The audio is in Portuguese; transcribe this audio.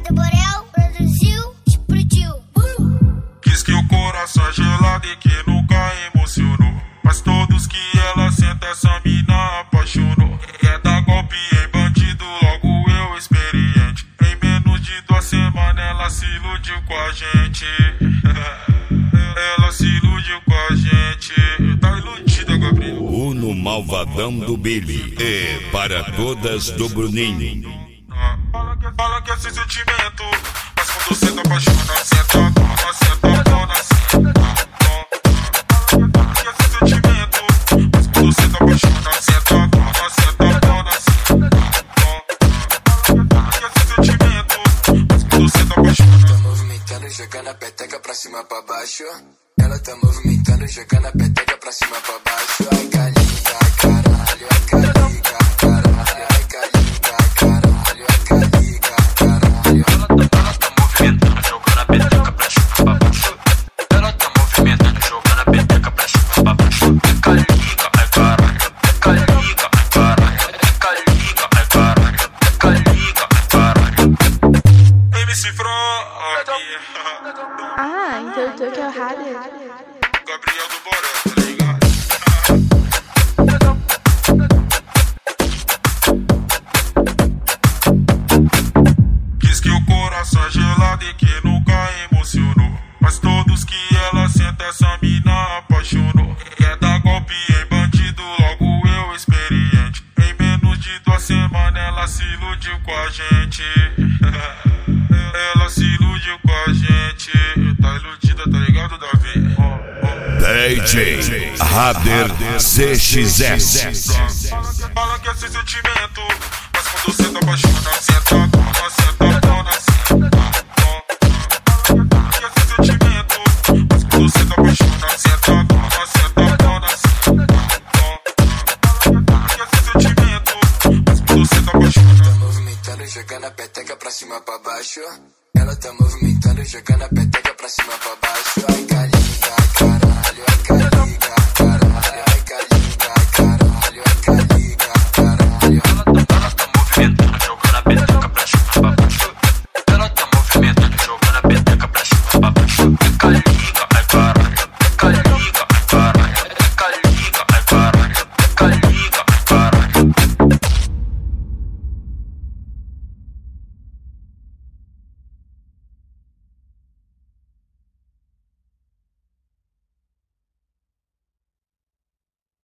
do Borel produziu, explodiu. Diz que o coração é gelado e que nunca emocionou, mas todos que ela senta essa mina apaixonou. Quer dar golpe em bandido, logo eu experiente. Em menos de 2 semanas ela se iludiu com a gente. Ela se iludiu com a gente. Tá iludida, Gabriel. Uno Malvadão do Billy e para todas do Bruninho. Fala que é sem sentimento, mas quando você tá apaixonado, senta a dona, senta a dona, senta. Fala que é sem sentimento, mas quando você tá apaixonado, senta a dona, senta a dona, senta. Fala que é sem sentimento, mas quando você tá apaixonado. Tá movimentando, jogando a peteca pra cima pra baixo. Ela tá movimentando, jogando a peteca pra cima pra baixo. Ai, calica, caralho, ai, calica, caralho, ai, calica, caralho, ai, calica, caralho. Ela tá movimentando, jogando a peteca pra cima pra baixo. Ela tá movimentando, jogando a peteca pra cima pra baixo. Ai, calica, ai, caralho, ai, calica, ai, caralho, ai, calica, ai, caralho, ai, calica, ai, caralho. MC Frog. Ah, então tu que é o Hader. Gabriel do Borel, tá ligado? Diz que o coração é gelado e que nunca emocionou, mas todos que ela senta essa mina apaixonou. Quer dar golpe em bandido, logo eu experiente. Em menos de 2 semanas ela se iludiu com a gente. Ela se iludiu com a gente. Tá iludida, tá ligado, Davi? DJ Hader CXS. Fala que é sem sentimento, mas quando você tá apaixonado, senta a dona, senta a dona, senta. Fala que é sem sentimento, mas quando você tá apaixonado, senta a dona, senta a dona, senta. Fala que é sem sentimento, mas quando você tá apaixonado. Tá movimentando, jogando a peteca pra cima pra baixo. Ela tá movimentando, jogando a peteca pra cima pra baixo. Ai, calica, caralho, ai, calica,